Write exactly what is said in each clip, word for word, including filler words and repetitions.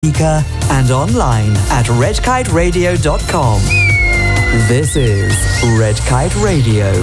speaker and online at red kite radio dot com. This is Red Kite Radio.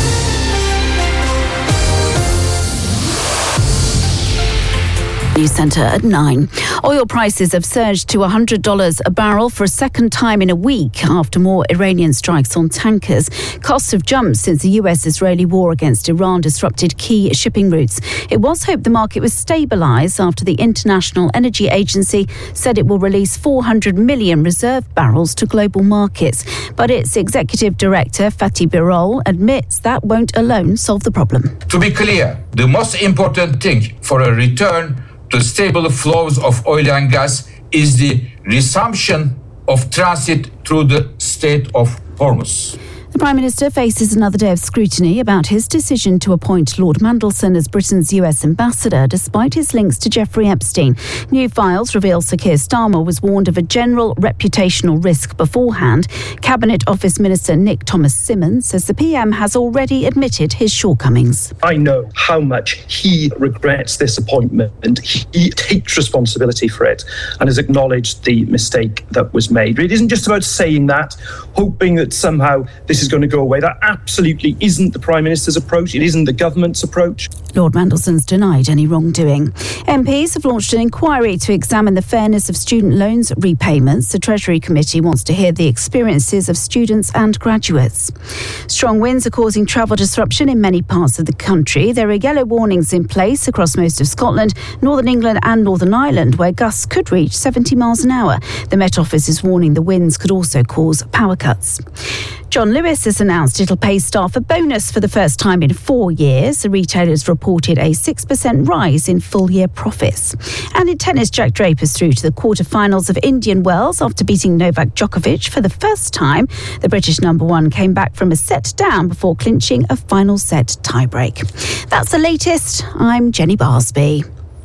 News Centre at nine. Oil prices have surged to one hundred dollars a barrel for a second time in a week after more Iranian strikes on tankers. Costs have jumped since the U S-Israeli war against Iran disrupted key shipping routes. It was hoped the market would stabilise after the International Energy Agency said it will release four hundred million reserve barrels to global markets. But its executive director, Fatih Birol, admits that won't alone solve the problem. To be clear, the most important thing for a return to stable flows of oil and gas is the resumption of transit through the Strait of Hormuz. The Prime Minister faces another day of scrutiny about his decision to appoint Lord Mandelson as Britain's U S ambassador, despite his links to Jeffrey Epstein. New files reveal Sir Keir Starmer was warned of a general reputational risk beforehand. Cabinet Office Minister Nick Thomas-Symonds says the P M has already admitted his shortcomings. I know how much he regrets this appointment, and he takes responsibility for it and has acknowledged the mistake that was made. It isn't just about saying that, hoping that somehow this is going to go away. That absolutely isn't the Prime Minister's approach. It isn't the government's approach. Lord Mandelson's denied any wrongdoing. M Ps have launched an inquiry to examine the fairness of student loans repayments. The Treasury Committee wants to hear the experiences of students and graduates. Strong winds are causing travel disruption in many parts of the country. There are yellow warnings in place across most of Scotland, Northern England and Northern Ireland, where gusts could reach seventy miles an hour. The Met Office is warning the winds could also cause power cuts. John Lewis has announced it'll pay staff a bonus for the first time in four years. The retailers reported a six percent rise in full-year profits. And in tennis, Jack Draper's through to the quarter-finals of Indian Wells after beating Novak Djokovic for the first time. The British number one came back from a set down before clinching a final set tiebreak. That's the latest. I'm Jenny Barsby.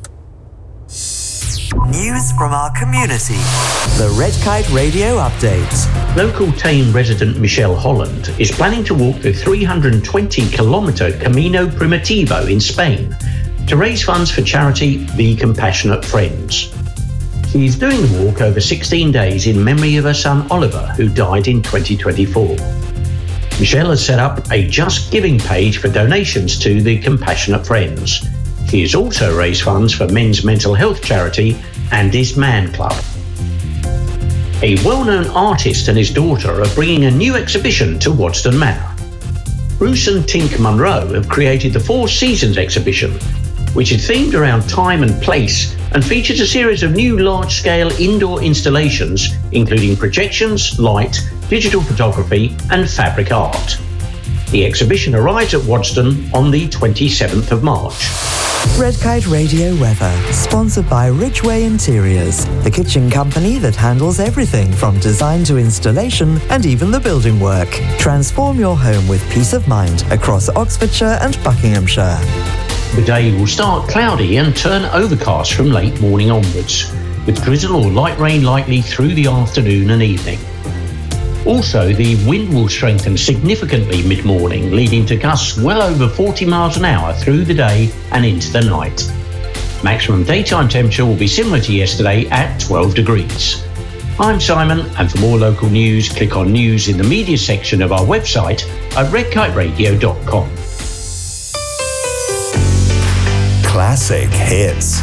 News from our community. The Red Kite Radio Update. Local Thame resident Michelle Holland is planning to walk the three hundred twenty kilometre Camino Primitivo in Spain to raise funds for charity The Compassionate Friends. She is doing the walk over sixteen days in memory of her son Oliver, who died in twenty twenty-four. Michelle has set up a Just Giving page for donations to The Compassionate Friends. She has also raised funds for men's mental health charity Andy's Man Club. A well-known artist and his daughter are bringing a new exhibition to Wadston Manor. Bruce and Tink Munro have created the Four Seasons exhibition, which is themed around time and place and features a series of new large-scale indoor installations, including projections, light, digital photography and fabric art. The exhibition arrives at Wadston on the twenty-seventh of March. Red Kite Radio weather, sponsored by Ridgeway Interiors, the kitchen company that handles everything from design to installation and even the building work. Transform your home with peace of mind across Oxfordshire and Buckinghamshire. The day will start cloudy and turn overcast from late morning onwards, with drizzle or light rain likely through the afternoon and evening. Also, the wind will strengthen significantly mid-morning, leading to gusts well over forty miles an hour through the day and into the night. Maximum daytime temperature will be similar to yesterday at twelve degrees. I'm Simon, and for more local news, click on News in the Media section of our website at red kite radio dot com. Classic hits.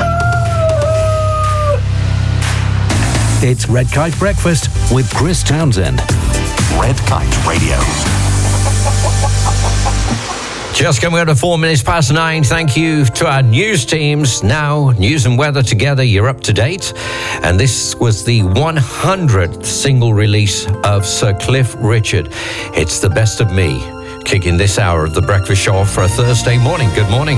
It's Red Kite Breakfast with Chris Townsend. Red Kite Radio. Just coming up to four minutes past nine. Thank you to our news teams. Now, news and weather together, you're up to date. And this was the one hundredth single release of Sir Cliff Richard. It's The Best of Me, kicking this hour of the breakfast show off for a Thursday morning. Good morning.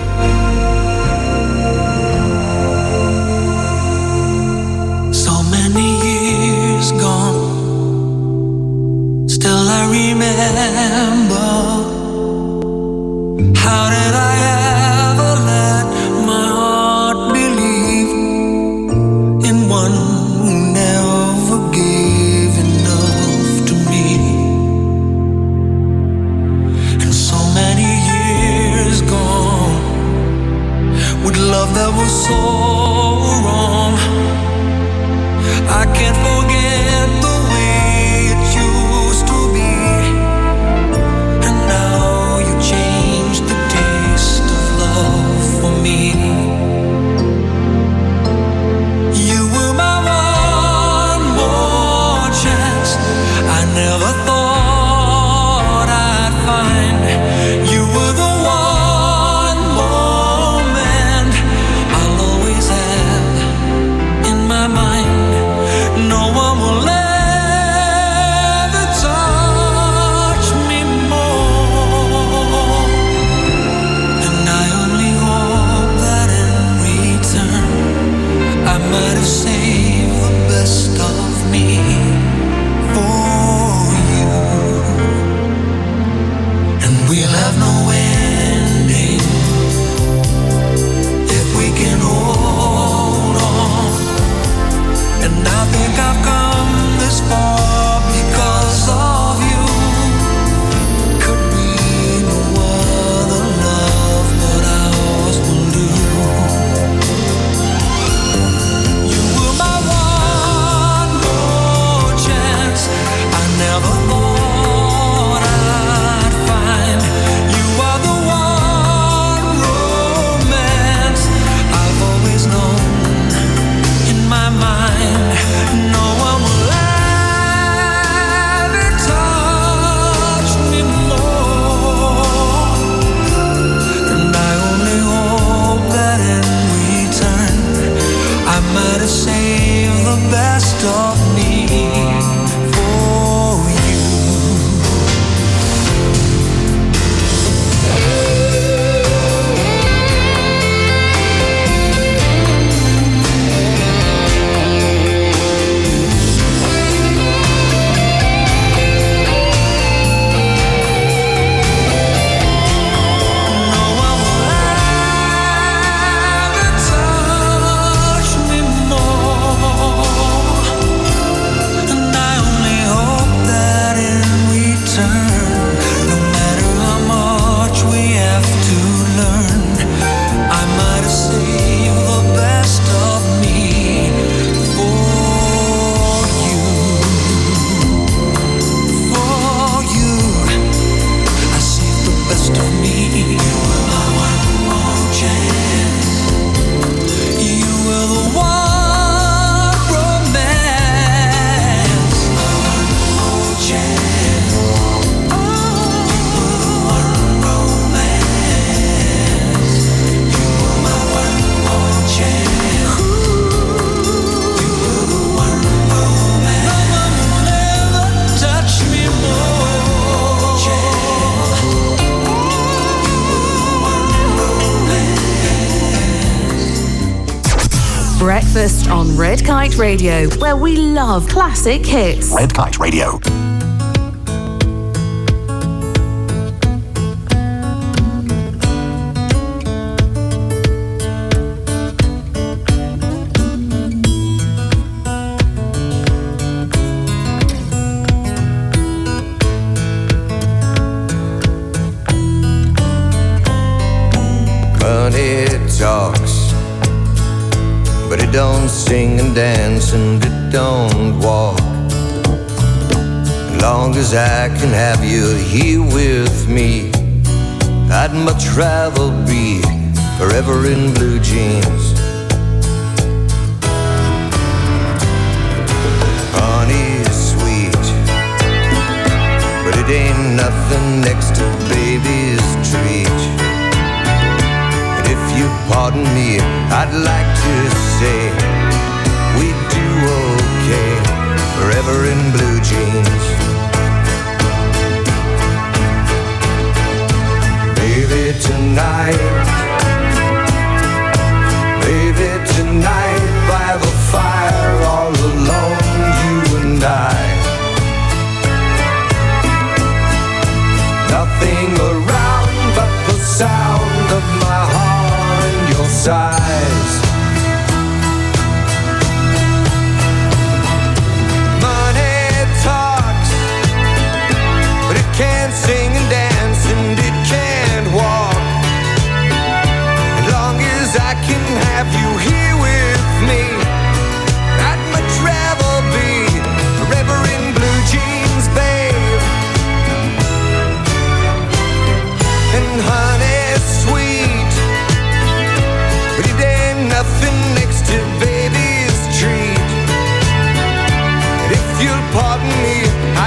Still I remember, how did I ever let my heart believe in one who never gave enough to me? And so many years gone, can't forget the way it used to be. And now you changed the taste of love for me. You were my one more chance. I never thought I'd find. You were the one moment I'll always have in my mind. No one will ever touch me more. And I only hope that in return I might have saved the best of me for you. And we'll have no ending if we can hold on. And I think I've come this far because of you. Could be no other love but ours will do. You were my one more chance. I never thought I'd find. You are the one romance I've always known in my mind. No one will ever touch me more. And I only hope that in return I might have saved the best of me for you. No one will ever touch me more. And I only hope that in return, no matter how much we have to learn, I might have saved the best of me for you. For you, I saved the best of me. You were my one more chance. You were the one romance. My one more chance. You were the one romance. You were my one more chance. You were the one romance. No one will ever touch me more. Breakfast on Red Kite Radio, where we love classic hits. Red Kite Radio. Money talks, but it don't sing and dance and it don't walk. As long as I can have you here with me, I'd much rather be forever in blue jeans. Honey's sweet, but it ain't nothing next to baby's treat. And if you pardon me, I'd like to say we do okay forever in blue jeans. Baby, tonight, baby, tonight, by the fire, all alone, you and I. Nothing around but the sound of my heart and your sighs.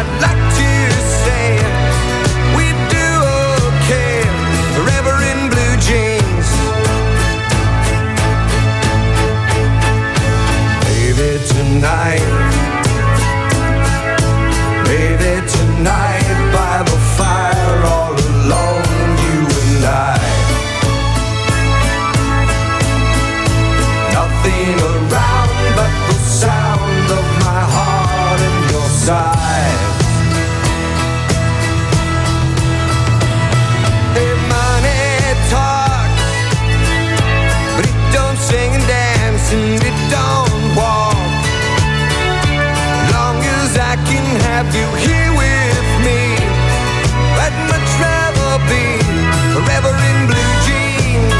I'd like to say we do okay, forever in blue jeans. Maybe tonight, maybe tonight by the fire all alone, you and I. Nothing around but the sound of my heart and your sighs. Hey, money talks, but it don't sing and dance and it don't walk. As long as I can have you here with me, I'd much rather be forever in blue jeans.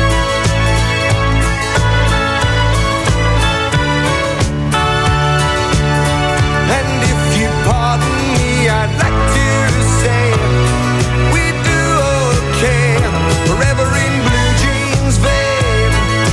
And if you pardon me, I'd like to say we do okay, forever in blue jeans, babe.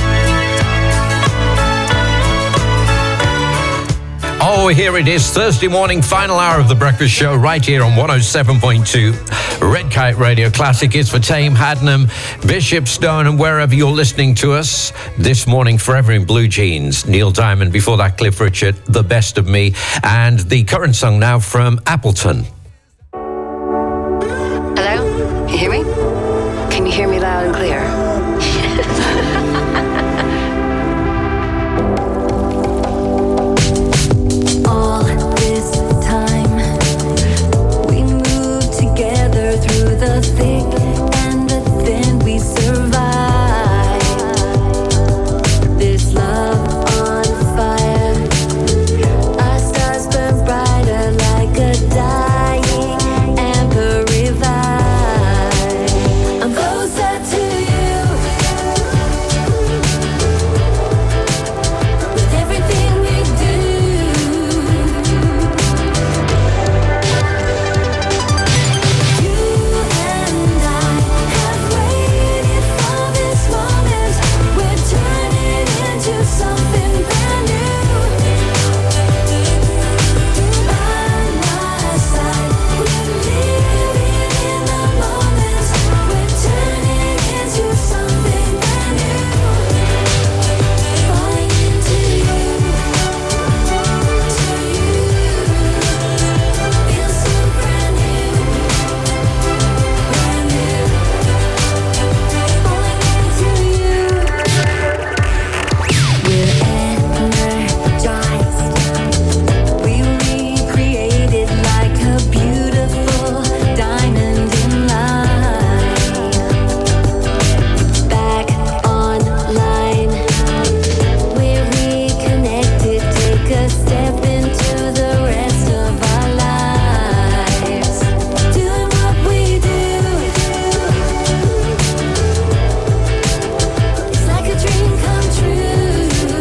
Oh, here it is, Thursday morning, final hour of the breakfast show, right here on one oh seven point two Red Kite Radio Classic. It's for Tame, Haddenham, Bishopstone, and wherever you're listening to us this morning. Forever in blue jeans, Neil Diamond. Before that, Cliff Richard, The Best of Me, and the current song now from Appleton. Hello? You hear me? Can you hear me loud and clear? All this time we moved together through the thick and the thin. We survived this love on fire. Our stars burn brighter like a dying amber revive. I'm closer to you with everything we do. You and I have waited for this moment. We're turning into something brand new. By my side, we're living in the moment. We're turning into something brand new. Falling into you, to you, feels so brand new, brand new. Falling into you, we're energized. We recreated like a beautiful diamond in light. Back online, we're reconnected. Take a step into the rest of our lives. Doing what we do, it's like a dream come true.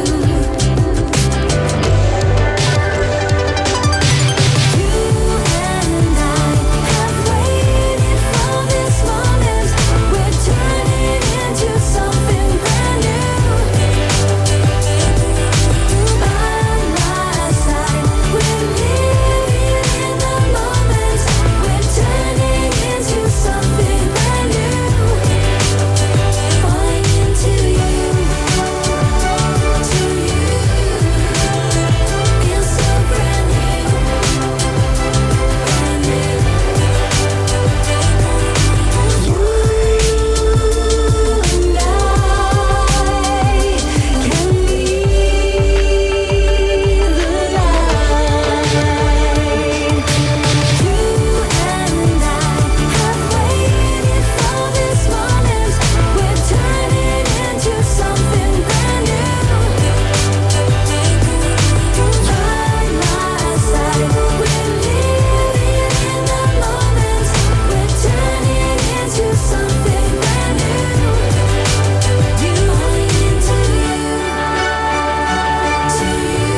You and I have waited for this moment. We're turning into something brand new. By my side, we're living in the moment. We're turning into something brand new. Falling into you, to you, feels so brand new, brand new. You and I can be the light. You and I have waited for this moment. We're turning into something brand new. By my side, we're living in the moment. We're turning into something brand new. You falling into you, to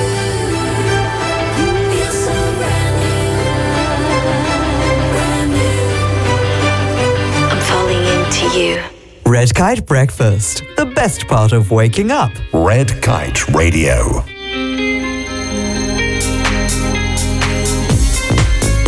you, feels so brand new, brand new. I'm falling into you. Red Kite Breakfast, the best part of waking up. Red Kite Radio.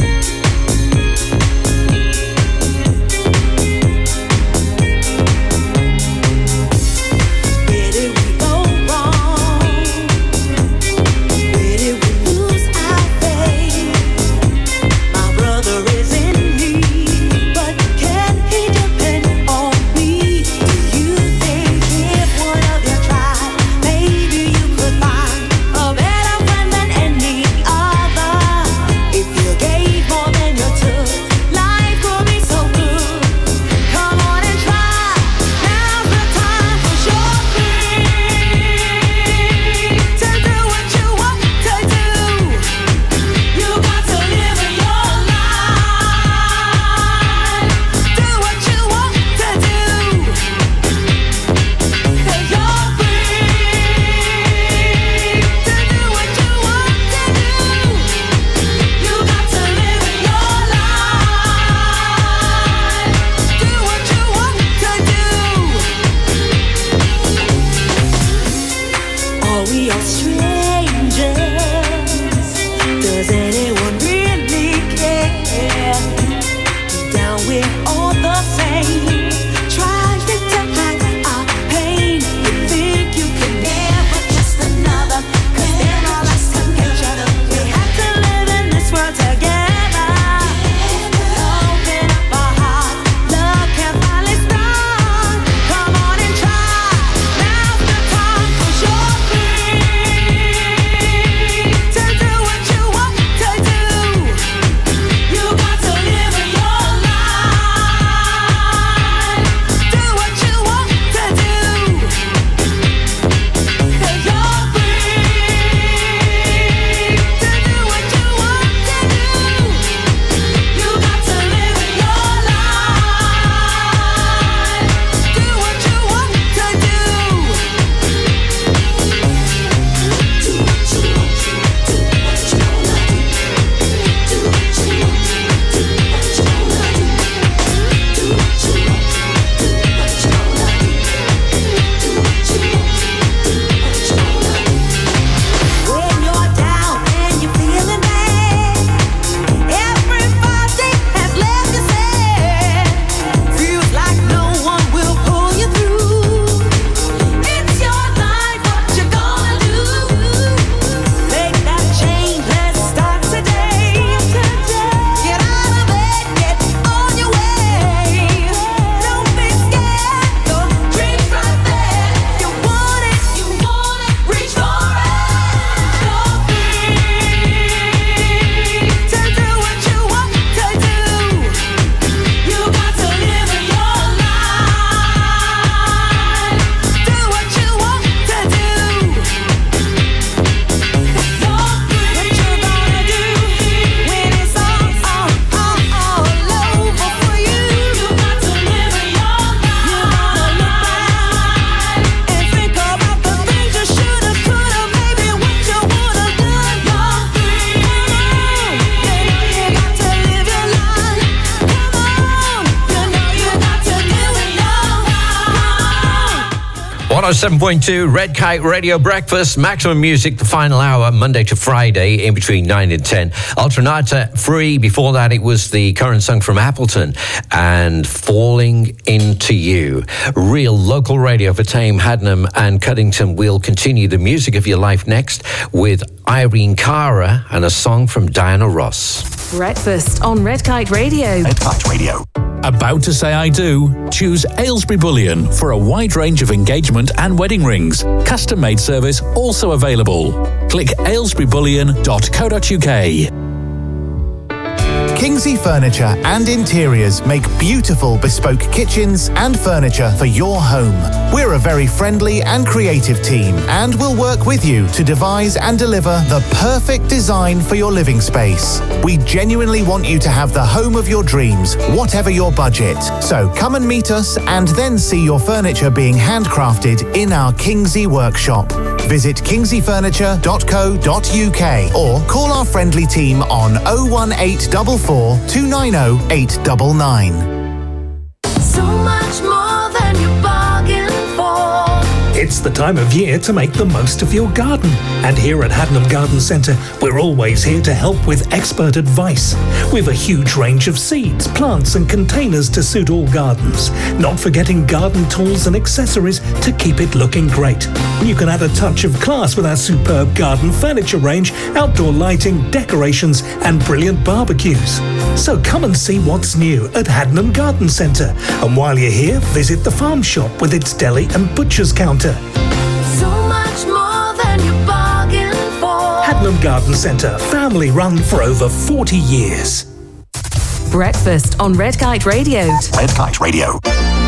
one oh seven point two Red Kite Radio Breakfast. Maximum music, the final hour, Monday to Friday, in between nine and ten. Alternata Free. Before that, it was the current song from Appleton and Falling Into You. Real local radio for Tame, Hadnam and Cuddington. We'll continue the music of your life next with Irene Cara and a song from Diana Ross. Breakfast on Red Kite Radio. Red Kite Radio. About to say I do? Choose Aylesbury Bullion for a wide range of engagement and wedding rings. Custom made service also available. Click aylesbury bullion dot co dot uk. Kingsley Furniture and Interiors make beautiful bespoke kitchens and furniture for your home. We're a very friendly and creative team and will work with you to devise and deliver the perfect design for your living space. We genuinely want you to have the home of your dreams, whatever your budget. So come and meet us and then see your furniture being handcrafted in our Kingsley workshop. Visit kingsley furniture dot co dot uk or call our friendly team on oh one eight four four, two nine oh, eight nine nine. So much more than you bargained for. It's the time of year to make the most of your garden. And here at Hadnam Garden Centre, we're always here to help with expert advice. We've a huge range of seeds, plants and containers to suit all gardens. Not forgetting garden tools and accessories to keep it looking great. You can add a touch of class with our superb garden furniture range, outdoor lighting, decorations and brilliant barbecues. So come and see what's new at Hadnam Garden Centre. And while you're here, visit the farm shop with its deli and butcher's counter. So much more than you bargained for. Hadnam Garden Centre, family run for over forty years. Breakfast on Red Kite Radio. Red Kite Radio.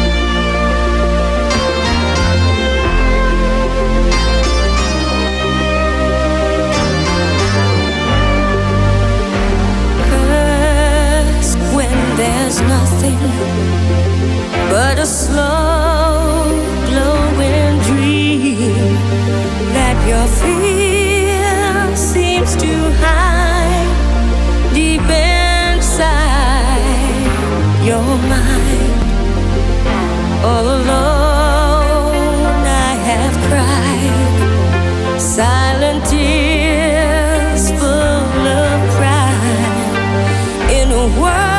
First, when there's nothing but a slow glowing dream that your fear seems to hide deep inside your mind. All alone I have cried silent tears full of pride in a world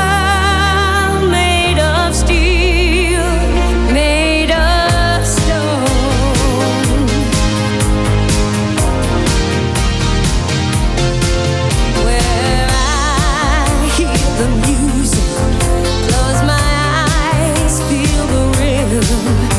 the music, close my eyes, feel the rhythm.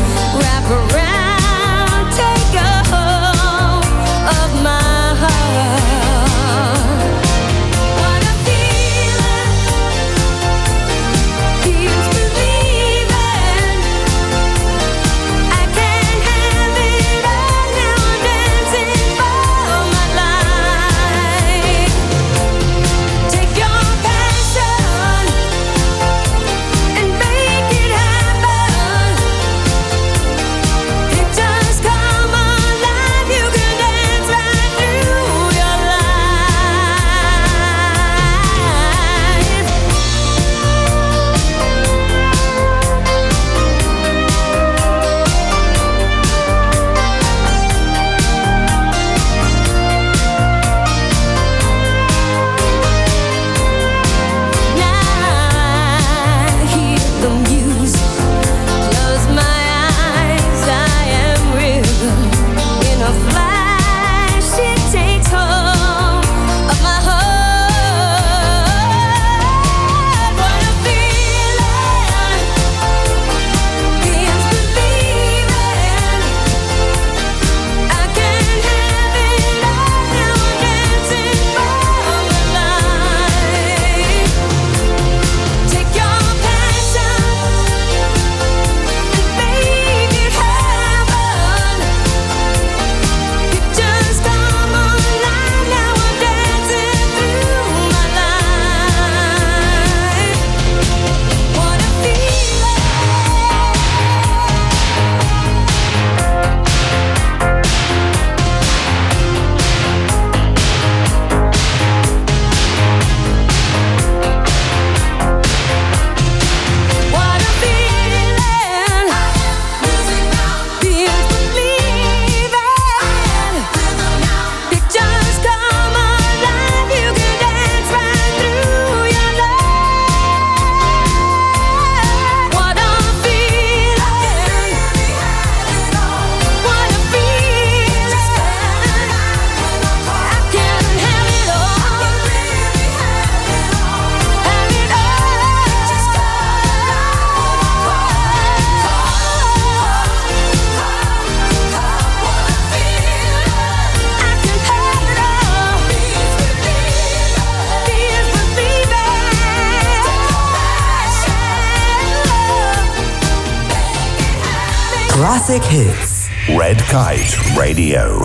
classic hits. Red Kite Radio.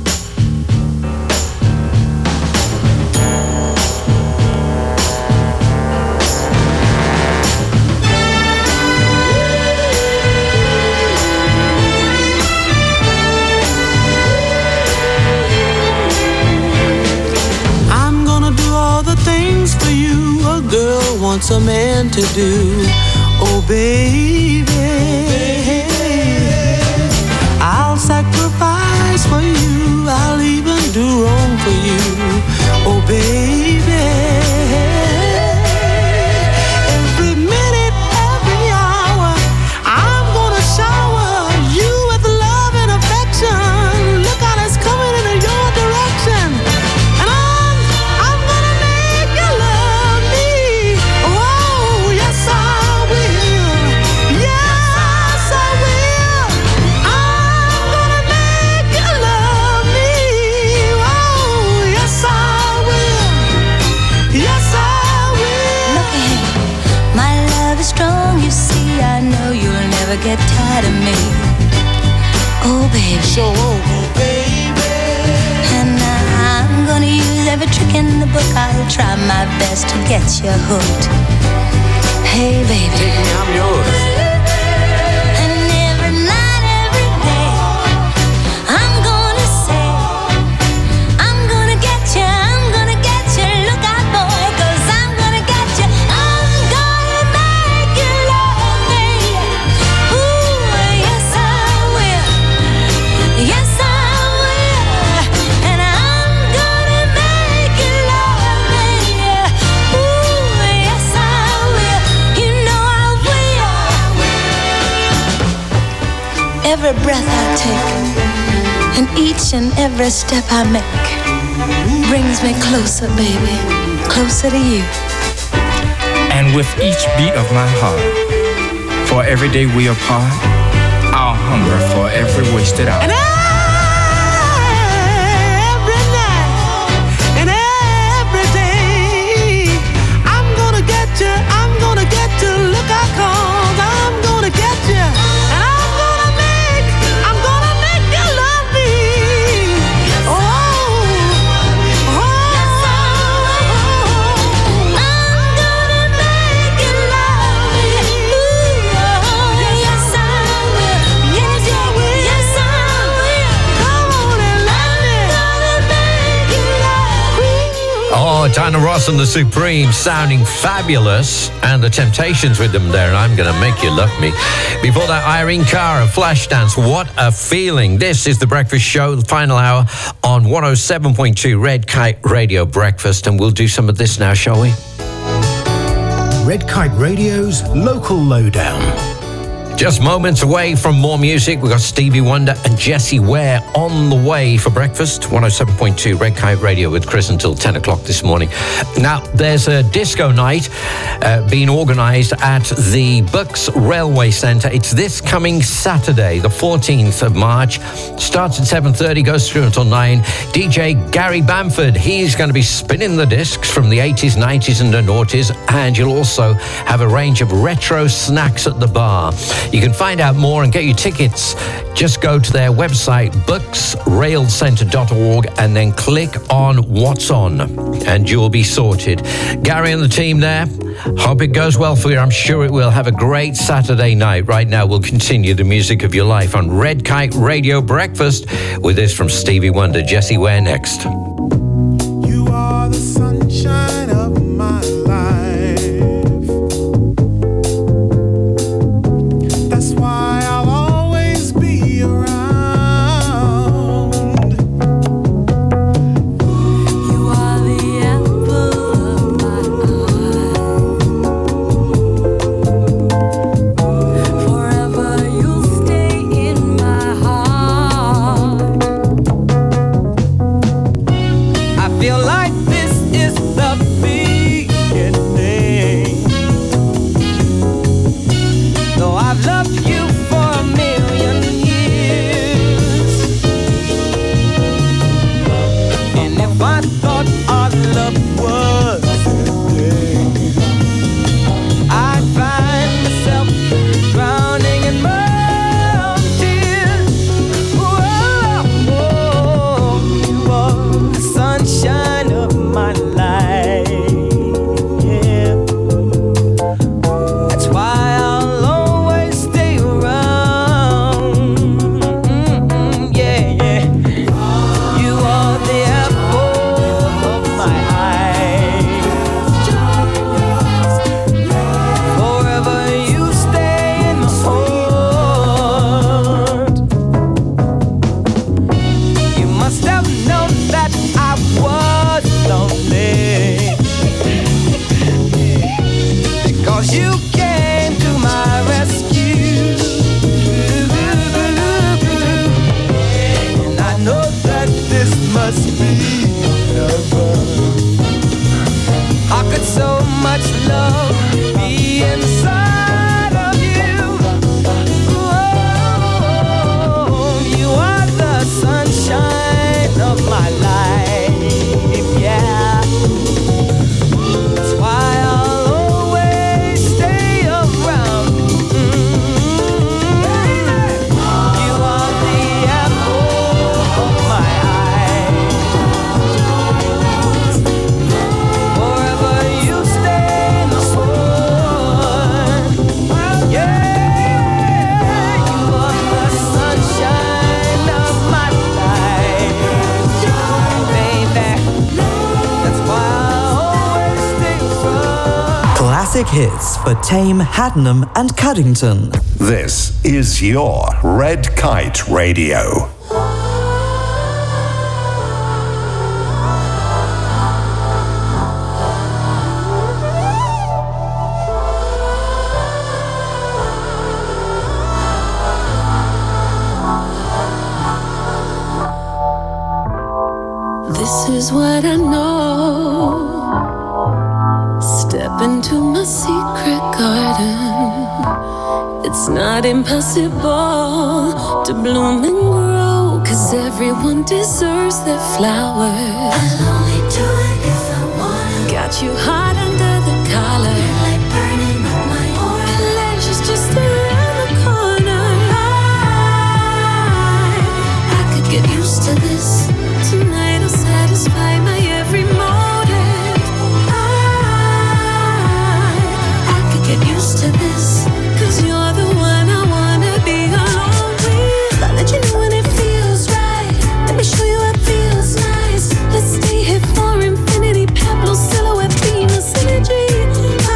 I'm gonna do all the things for you a girl wants a man to do. Oh baby, I'll sacrifice for you, I'll even do wrong for you. Oh baby, every minute, every hour, I'm gonna shower you with love and affection. Look out, it's coming in your direction. And I'm, I'm gonna make you love me. Oh, yes I will. Yes I will. I'm gonna make you love me. Oh, yes I will. Yes I will. Look ahead, my love is strong, you see. I know you'll never get tired of me. Oh baby, so oh baby, and I'm gonna use every trick in the book. I'll try my best to get you hooked. Hey baby, take me, I'm yours. and every night, every day, I'm gonna say, I'm gonna get you, I'm gonna get you. Look out, boy, 'cause I'm gonna get you. I'm gonna make you love me. Ooh, yes I will. Yes I will. And I'm gonna make you love me. Ooh, yes I will. You know I will. Every breath I take and each and every step I make brings me closer, baby, closer to you. And with each beat of my heart, for every day we apart, I'll hunger for every wasted hour. And every night and every day, I'm gonna get you, I'm gonna get you. Look out, 'cause I'm gonna get you. And I'm gonna make, I'm gonna make you love me. Oh, oh, I'm gonna make you love me. Ooh, oh, yes I will. Yes I will. Yes I will. Come on and love me. I'm gonna make you love me. Oh, Diana Ross and the Supremes sounding fabulous. And the Temptations with them there. And I'm going to make you love me. Before that, Irene Cara, Flashdance. What a feeling. This is The Breakfast Show, the final hour on one oh seven point two Red Kite Radio Breakfast. And we'll do some of this now, shall we? Red Kite Radio's Local Lowdown. Just moments away from more music. We've got Stevie Wonder and Jessie Ware on the way for breakfast. one oh seven point two Red Kite Radio with Chris until ten o'clock this morning. Now, there's a disco night uh, being organised at the Bucks Railway Centre. It's this coming Saturday, the fourteenth of March. Starts at seven thirty, goes through until nine. D J Gary Bamford, he's going to be spinning the discs from the eighties, nineties and the noughties. And you'll also have a range of retro snacks at the bar. You can find out more and get your tickets. Just go to their website, bucks rail centre dot org, and then click on What's On, and you'll be sorted. Gary and the team there, hope it goes well for you. I'm sure it will. Have a great Saturday night. Right now, we'll continue the music of your life on Red Kite Radio Breakfast with this from Stevie Wonder, Jessie Ware next. You are the sunshine of my life. That's why I'll always be around. You are the apple of my eye. Forever you'll stay in my heart. much love be inside of you. Oh, you are the sunshine of my life, yeah. That's why I'll always stay around. Mm-hmm. You are the apple of my eye. Forever you stay the sun. Yeah, you are the sunshine of my life, baby. That's why I'll always stay around. Classic hits for Tame, Haddenham and Cuddington. This is your Red Kite Radio. This is what I know. Step into my secret garden. It's not impossible to bloom and grow, 'cause everyone deserves their flowers. I'll only do it if I want. Got you hot under the collar. You're like burning up my aura. Pleasure's just around the corner. I, I could get used to this. Tonight I'll satisfy my every motive. I, I could get used to this, 'cause you're the one I wanna be alone with. I'll let you know when it feels right. Let me show you what feels nice. Let's stay here for infinity. Pablo silhouette, Venus energy. I,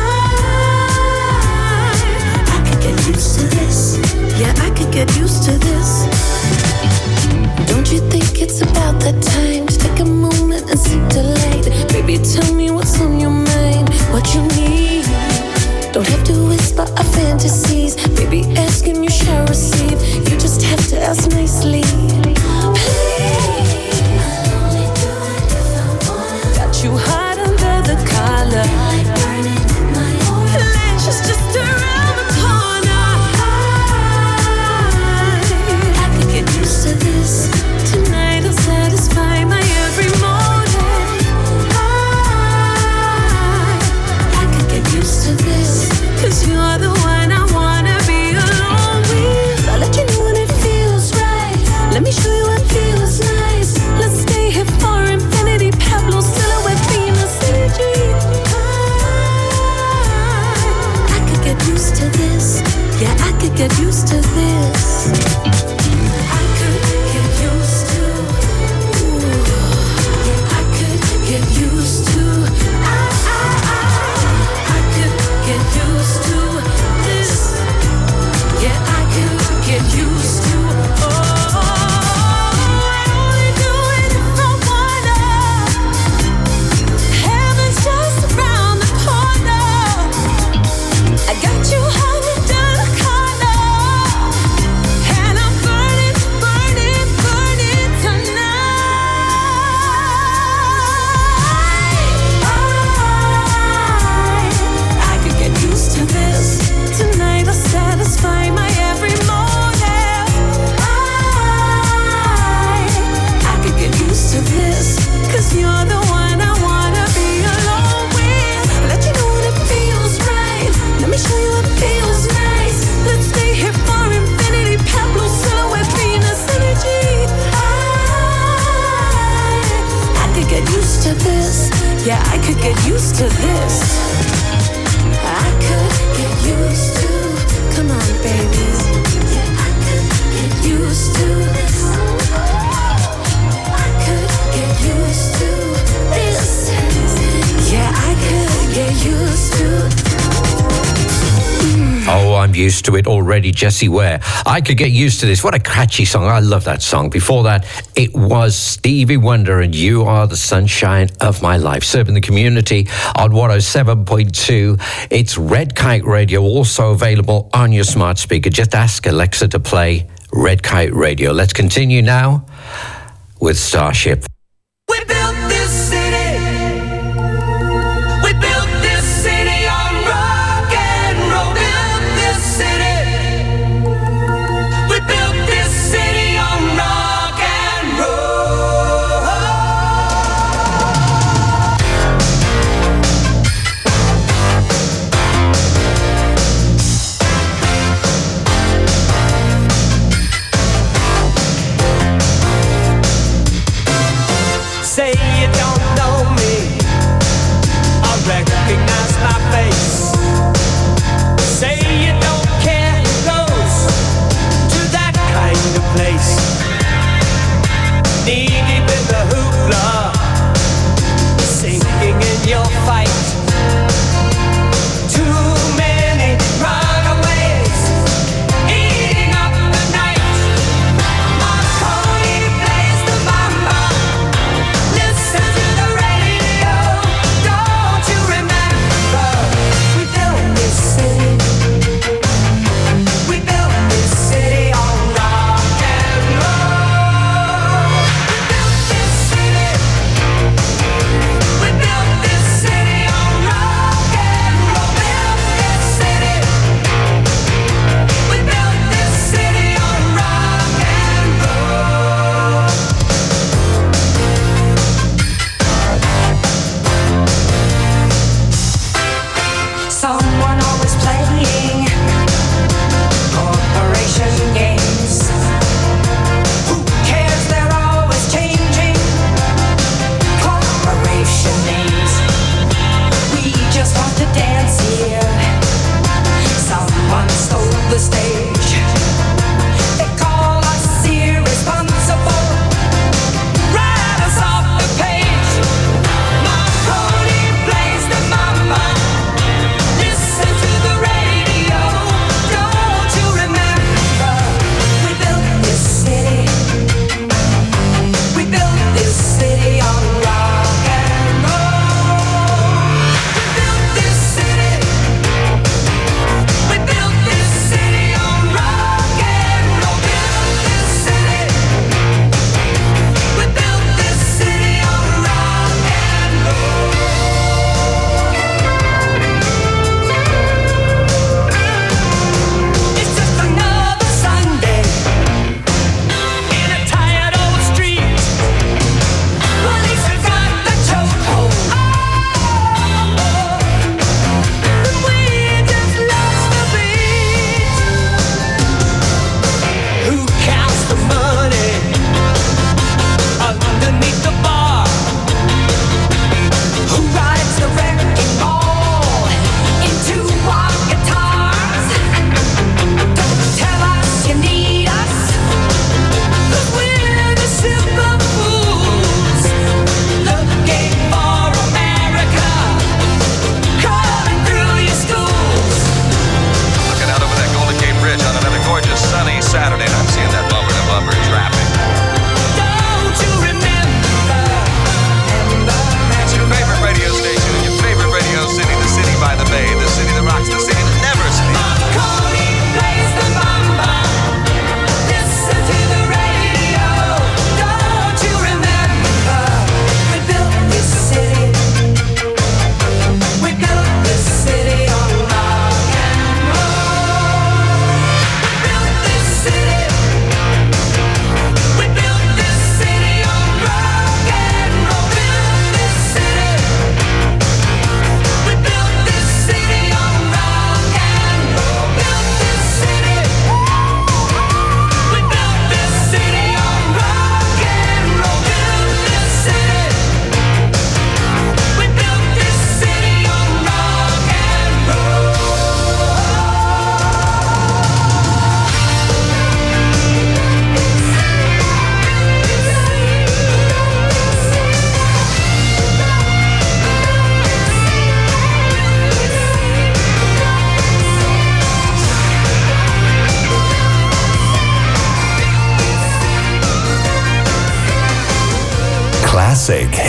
I could get used to this. Yeah, I could get used to this. Don't you think it's about that time to take a moment and seek delight? Baby, tell me what's on your mind, what you need. Don't have to whisper our fantasies. Baby, ask and you shall receive. You just have to ask nicely. Please. I'll only do it if I want. Got you hot under the collar. Like burning in my own. Pleasure's just around the corner. I, I could get used to this. Tonight I'll satisfy my every motive. I, I could get used to this, 'cause you're the one I wanna be alone with. I'll let you know when it feels right. Let me show you what feels nice. Let's stay here for infinity. Pablo silhouette, Venus energy. I, I could get used to this. Yeah, I could get used to this. I could get used to. I could get used to. I, I, I, I could get used to this. Yeah, I could get used to. Oh, I only do it if I wanna. Heaven's just around the corner. I got you hung under the collar, and I'm burning, burning, burning tonight. I, I could get used to this. Tonight I'll satisfy my every motive. I, I could get used to this, 'cause you're the one I wanna be alone with. Let you know when it feels right. Let me show you what feels nice. Let's stay here for infinity. Pablo silhouette, Venus energy. I, I could get used to this. Yeah, I could get used to this. I could get used to. Come on, baby. Yeah, I could get used to this. I could get used to this. Yeah, I could get used to. Oh, I'm used to it already, Jessie Ware. I could get used to this. What a catchy song. I love that song. Before that, it was Stevie Wonder and You Are the Sunshine of My Life, serving the community on one oh seven point two. It's Red Kite Radio, also available on your smart speaker. Just ask Alexa to play Red Kite Radio. Let's continue now with Starship. We built this city. We built this city.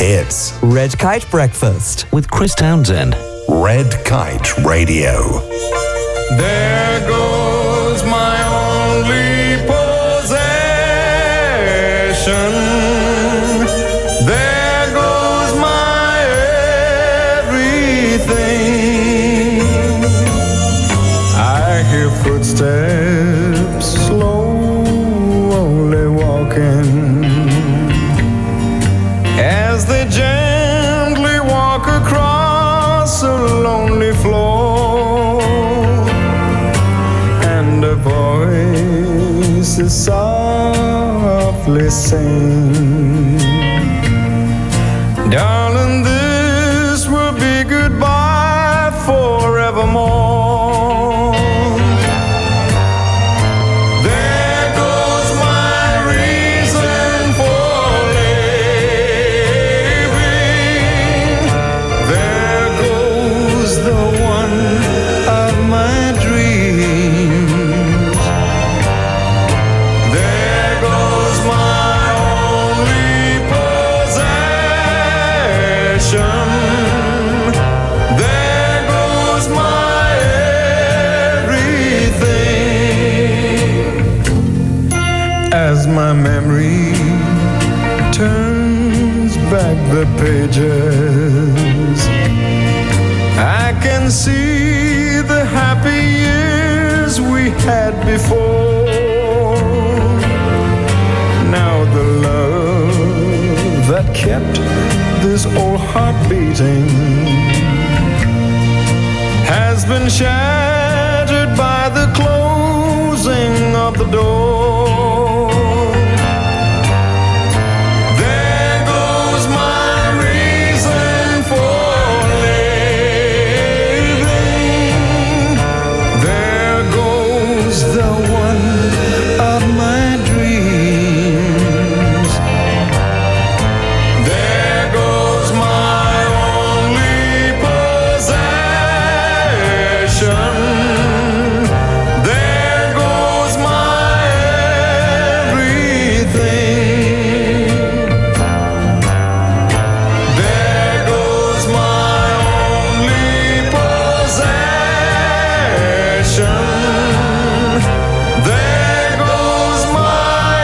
hits. Red Kite Breakfast with Chris Townsend. Red Kite Radio. There goes my only possession. There goes my everything. I hear footsteps slowly walking as they gently walk across a lonely floor, and a voice is softly sing, darling, this will be goodbye forevermore. There goes my reason for living. There goes the one of my dreams. There goes my only possession. There goes my everything. As my memory turns back the pages, I can see the happy years we had before. Now the love that kept this old heart beating has been shattered by the closing of the door. There goes my reason for living. There goes the one of my dreams. There goes my only possession. There goes my everything. There goes my only possession. There goes my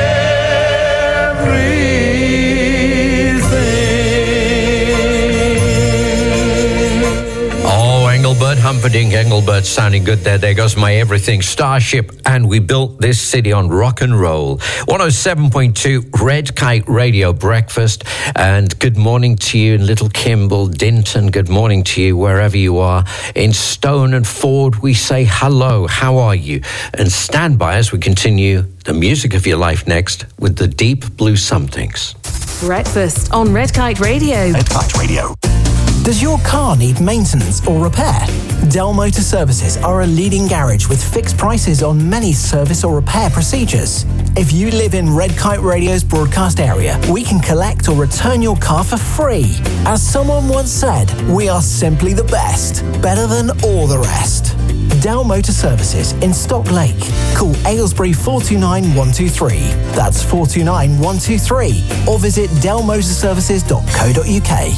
everything. Oh, Engelbert, Humperdinck Engelbert sounding good there. There goes my everything. Starship, and we built this city on rock and roll. one oh seven point two Red Kite Radio Breakfast. And good morning to you in Little Kimble, Dinton. Good morning to you wherever you are. In Stone and Ford, we say hello. How are you? And stand by as we continue the music of your life next with the Deep Blue Somethings. Breakfast on Red Kite Radio. Red Kite Radio. Does your car need maintenance or repair? Dell Motor Services are a leading garage with fixed prices on many service or repair procedures. If you live in Red Kite Radio's broadcast area, we can collect or return your car for free. As someone once said, we are simply the best, better than all the rest. Dell Motor Services in Stock Lake. Call Aylesbury four two nine, one two three. That's four two nine, one two three. Or visit dell motor services dot co dot uk.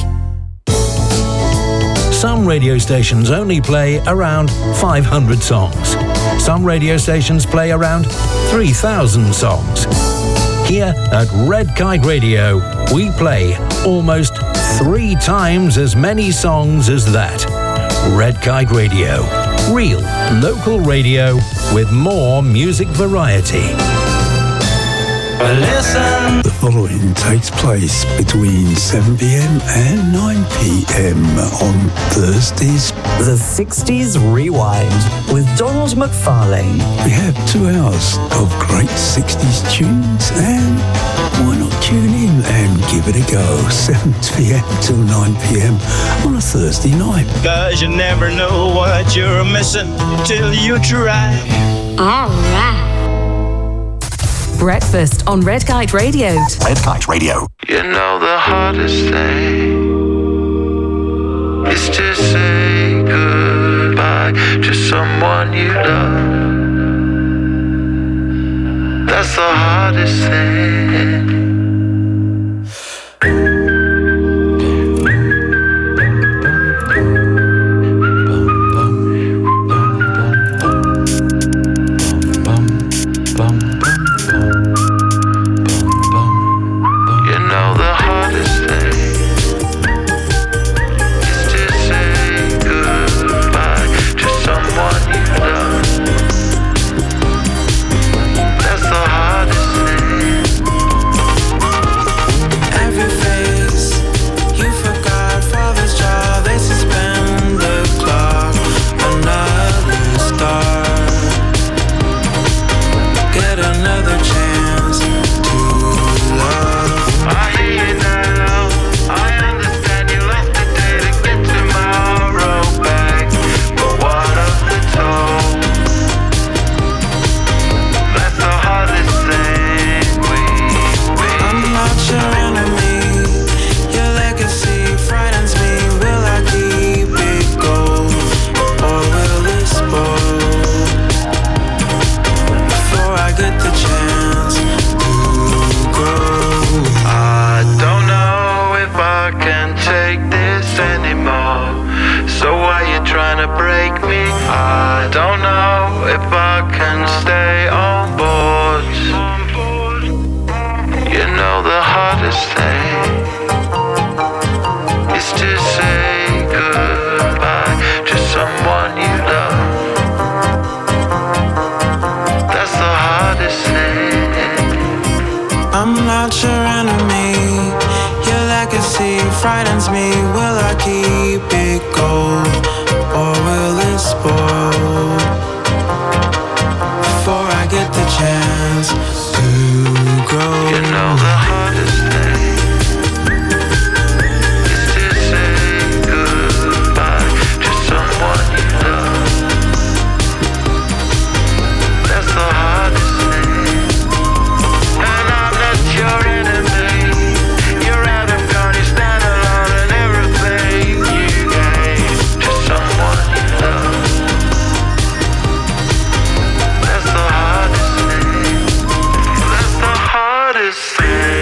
Some radio stations only play around five hundred songs. Some radio stations play around three thousand songs. Here at Red Kite Radio, we play almost three times as many songs as that. Red Kite Radio. Real local radio with more music variety. Listen. The following takes place between seven p.m. and nine p.m. on Thursdays. The sixties Rewind with Donald McFarlane. We have two hours of great sixties tunes, and why not tune in and give it a go? seven p.m. till nine p.m. on a Thursday night. Cause you never know what you're missing till you try. All right. Breakfast on Red Kite Radio. Red Kite Radio. You know the hardest thing is to say goodbye to someone you love. That's the hardest thing. gonna break me. I don't know if I can stay on board. You know the hardest thing is to say goodbye to someone you love. That's the hardest thing. I'm not your enemy. Your legacy frightens me. Will I keep it gold or will it spoil before I get the chance to grow? You know the hardest thing is to say goodbye to someone you love. That's the hardest thing. And I'm not your enemy. You're out of gun, you stand alone and everything you gave to someone you love. That's the hardest thing. That's the hardest thing.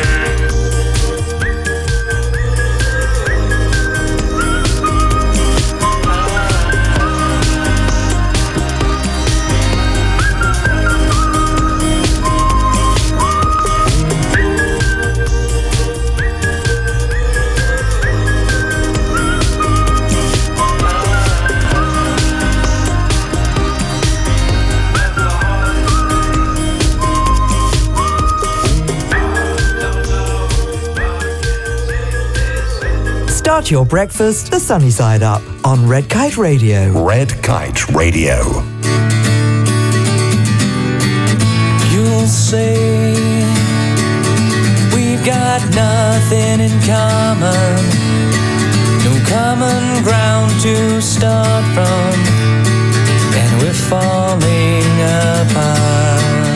Start your breakfast the sunny side up on Red Kite Radio. Red Kite Radio. You'll say we've got nothing in common, no common ground to start from, and we're falling apart.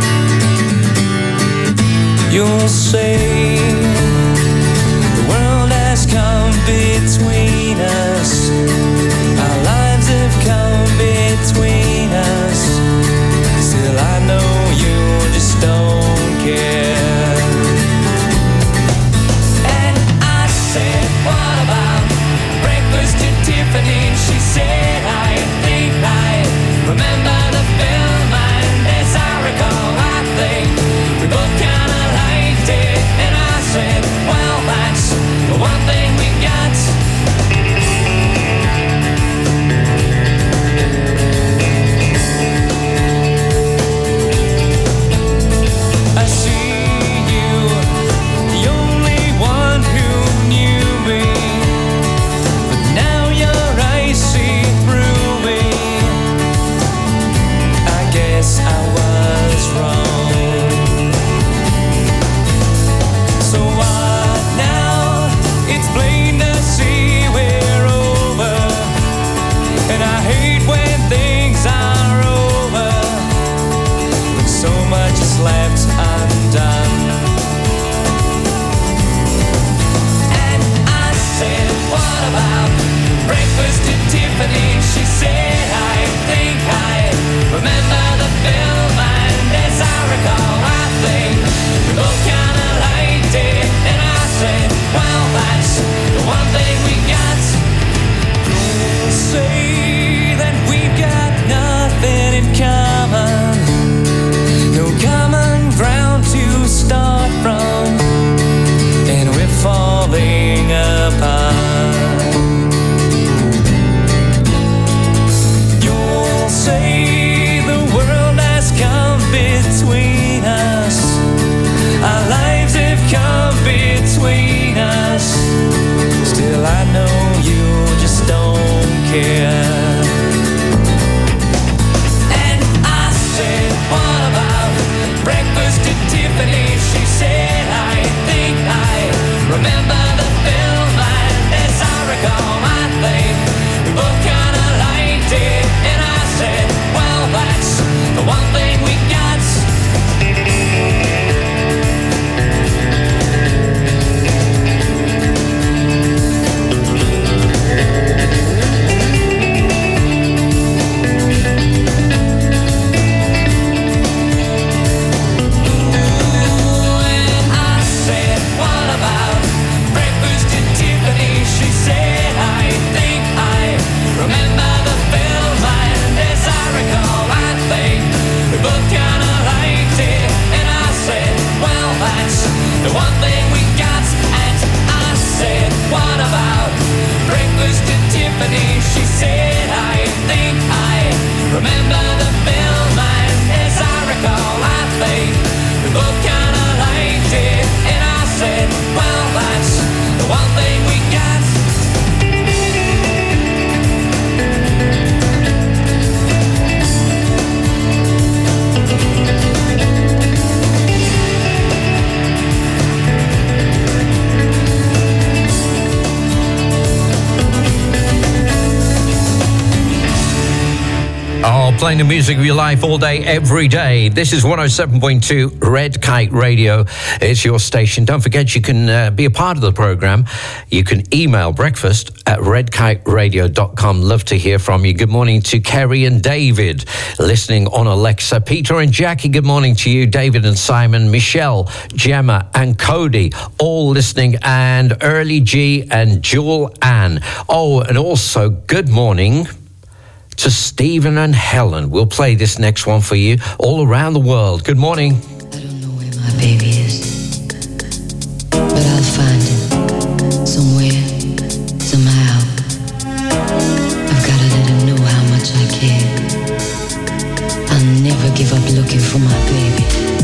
You'll say the world has come between us, our lives have come between us. Still I know you just don't care. And I said, what about breakfast at Tiffany? She said, I think I remember the film, and as I recall, I think we both kinda liked it. And I said, well, that's the one thing we got. I see you, the only one who knew me, but now your eyes see through me. I guess I was wrong. So what now? It's plain to see we're over, and I hate when things are over, when so much is left undone. And I said, what about breakfast at Tiffany? She said, I think I remember the film, and as I recall, I think we both kinda liked it. And I said, well, that's the one thing we got. Don't say that we've got nothing in common, no common ground to start from, and we're falling apart. Oh, playing the music of your life all day, every day. This is one oh seven point two Red Kite Radio. It's your station. Don't forget you can uh, be a part of the program. You can email breakfast at red kite radio dot com. Love to hear from you. Good morning to Kerry and David, listening on Alexa. Peter and Jackie, good morning to you. David and Simon, Michelle, Gemma and Cody, all listening. And Early G and Jewel Ann. Oh, and also good morning to Stephen and Helen. We'll play this next one for you all around the world. Good morning. My baby is, but I'll find him somewhere, somehow. I've gotta let him know how much I care. I'll never give up looking for my baby.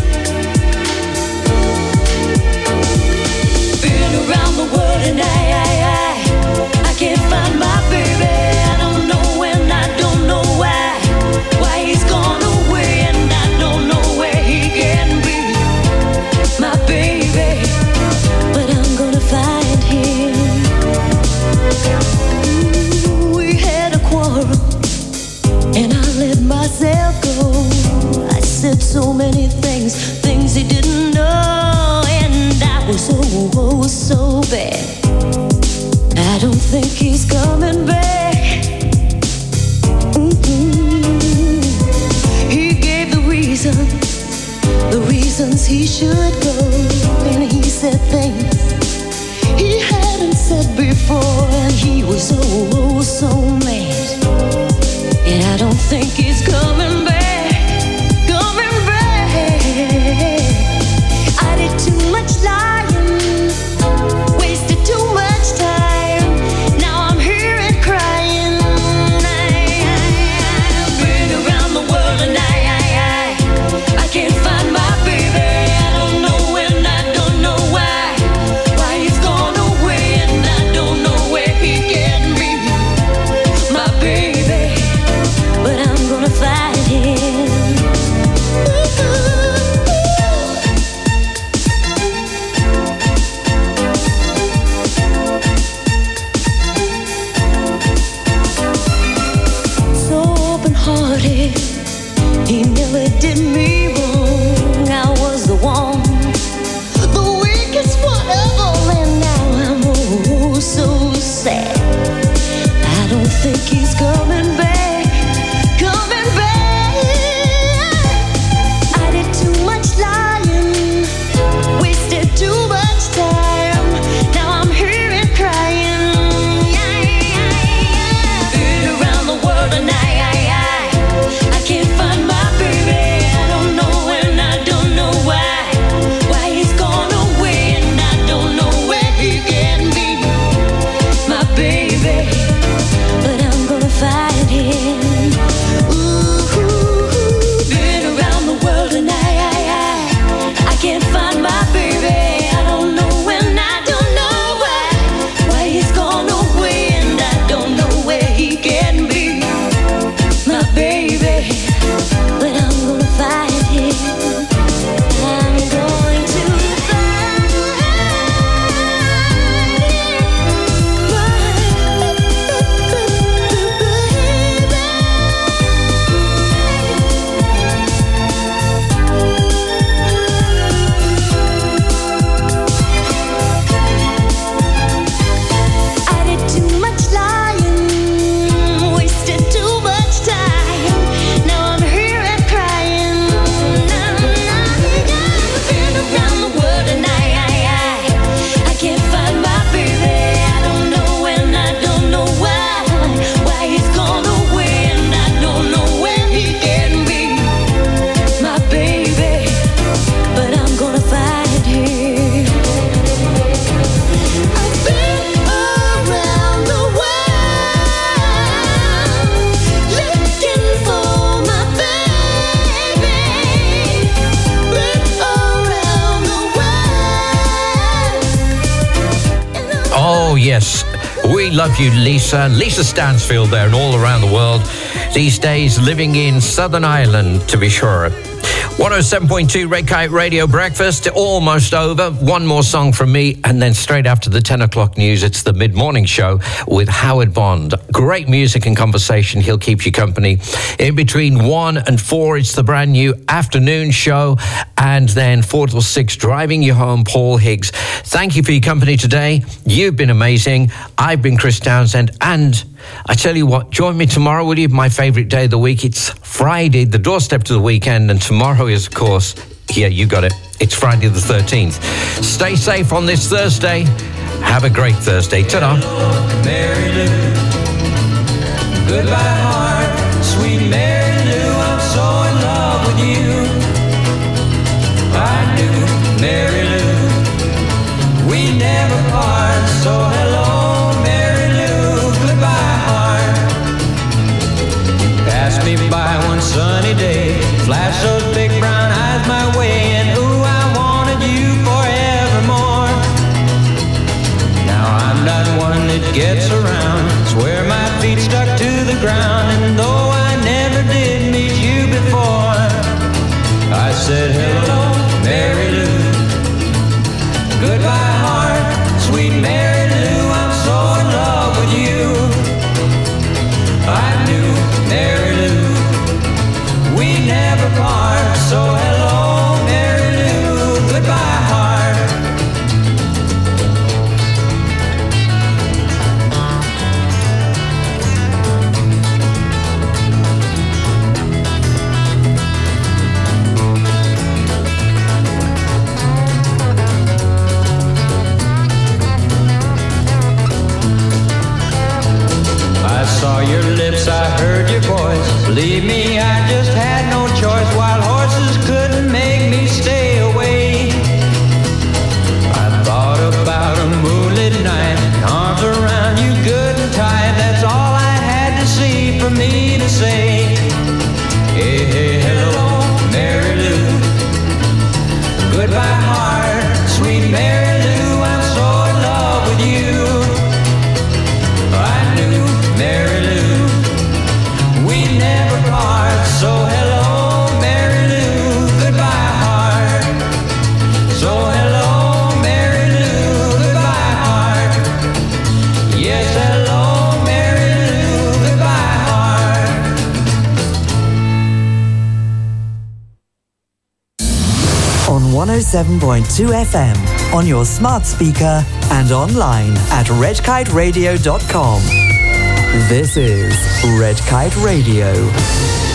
Been around the world and I, I, I, I can't find my baby. I don't know when, I don't know why, why he's gone away, and I don't know where he can be. My baby, but I'm gonna find him. Ooh, we had a quarrel, and I let myself go. I said so many things, things he didn't know, and I was oh, oh, so bad. I don't think he's coming back. Mm-mm. He gave the reason, the reasons he should go, and he said things he hadn't said before, and he was oh, oh so mad. And I don't think he's coming back, coming back. I did too much lying, wasted too much time. Now I'm here and crying. I've been around the world and I, I, I, I can't find my baby. I don't know when, I don't know why, why he's gone away, and I don't know where he can be. My baby, but I'm gonna find him. So open-hearted, he never did me wrong. I was the one, the weakest one of all, and now I'm oh so sad. I don't think he's coming back, coming back. I did too much lying, wasted too much time. Now I'm here and crying. Been around the world and I, I, I, I can't find my baby. I don't know when, I don't know why, why he's gone away, and I don't know where he can be. My baby, but I'm gonna find him. Ooh, been around the world and I, I, I, I can't find my baby. I don't know when, I don't know why, why he's gone away, and I don't know where he can be. My baby, but I'm gonna find him. I'm going to find I did too much lying, wasted too much time. Now I'm here and crying. Been around the world and I, I, I, I can't find my baby. I don't know when, I don't know why, why he's gone away, and I don't know where he can be. My baby, but I'm gonna find him. I've been around the world, looking for my baby. Been around the world. Oh, yes. We love you, Lisa. Lisa Stansfield there and all around the world. These days living in Southern Ireland, to be sure. one oh seven point two Red Kite Radio Breakfast, almost over. One more song from me, and then straight after the ten o'clock news, it's the mid-morning show with Howard Bond. Great music and conversation. He'll keep you company. In between one and four, it's the brand new afternoon show, and then four till six, driving you home, Paul Higgs. Thank you for your company today. You've been amazing. I've been Chris Townsend, and I tell you what, join me tomorrow, will you? My favourite day of the week. It's Friday, the doorstep to the weekend, and tomorrow is, of course, yeah, you got it. It's Friday the thirteenth. Stay safe on this Thursday. Have a great Thursday. Ta-da. Mary Lou, goodbye heart, sweet Mary Lou, I'm so in love with you. I knew Mary Lou, we never part, so hello Mary Lou, goodbye heart. You passed me by one sunny day, flashed those big brown eyes my way, and ooh, I wanted you forevermore. Now I'm not one that gets around, swear my feet stuck to the ground, and though I never did meet you before, I said hello, Mary Lou, goodbye heart, sweet Mary Lou, I'm so in love with you. I knew Mary Lou, we never part, so hello, Mary Lou, goodbye heart. I saw your lips, I heard your voice. Believe me, I just had no choice. Wild horses couldn't make me stay away. I thought about a moonlit night, arms around you good and tight. That's all I had to see for me to say. Hey, hey, hello, Mary Lou, goodbye heart, sweet Mary Lou, I'm so in love with you. I knew Mary Lou, we never part, so hello Mary Lou, goodbye heart. So hello Mary Lou, goodbye heart. Yes, hello Mary Lou, goodbye heart. On one oh seven point two F M, on your smart speaker, and online at red kite radio dot com. This is Red Kite Radio.